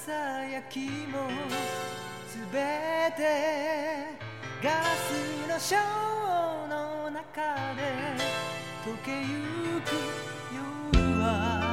さやきもすべてガラスのショーの中で溶けゆく夜は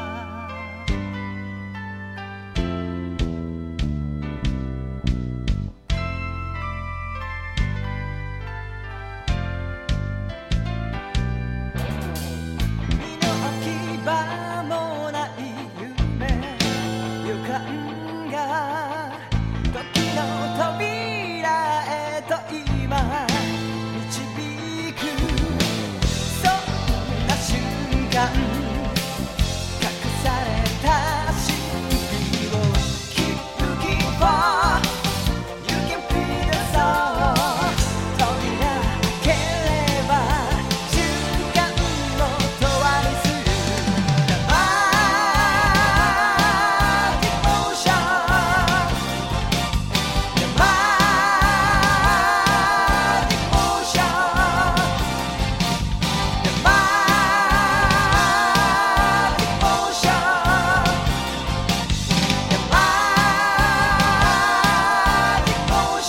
身の置き場もない夢予感が時の扉へと今導くそんな瞬間隠された真理を Keep looking for You can feel the soul 扉開ければ瞬間を永遠にする The magic motion The magic motion The magic motion The magic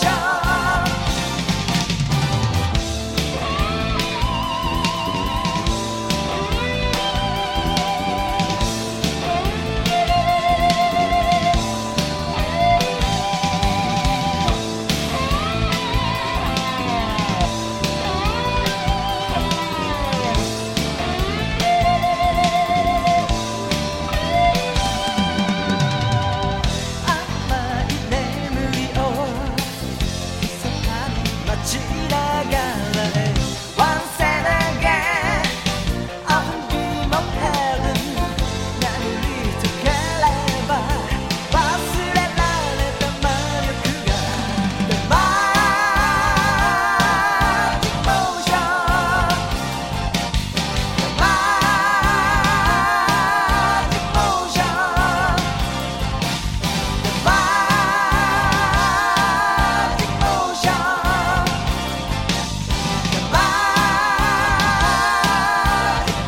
甘い眠りを密かに待ちながら Once and again I'll be more heaven 何に溶ければ忘れられた魔力が The magic motion The magic motion The magic motion The magic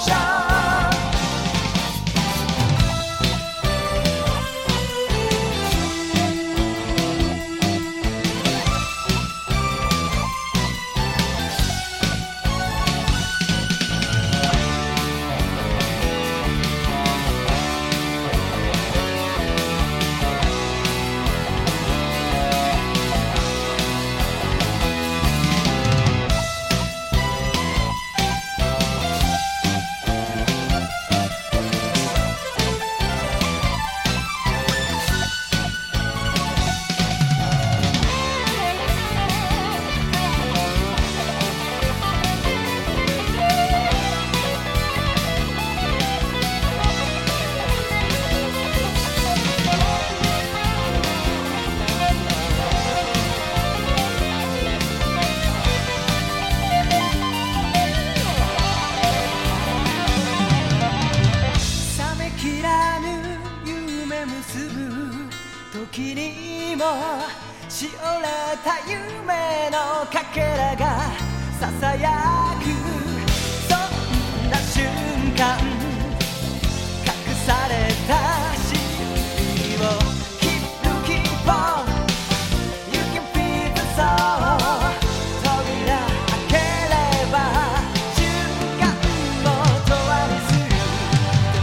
冷めきらぬ夢結ぶ時にもしおれた夢のかけらがささやくそんな瞬間隠された真理を Keep looking for You can feel the soul 扉開ければ瞬間を永遠にする The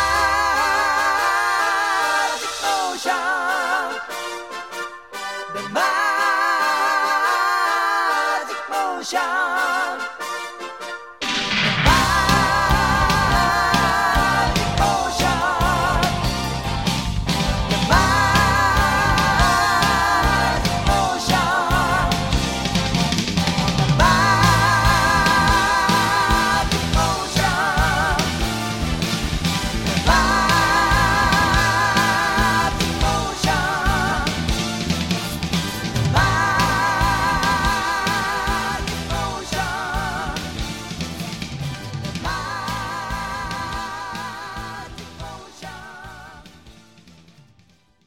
magic motion The magic motion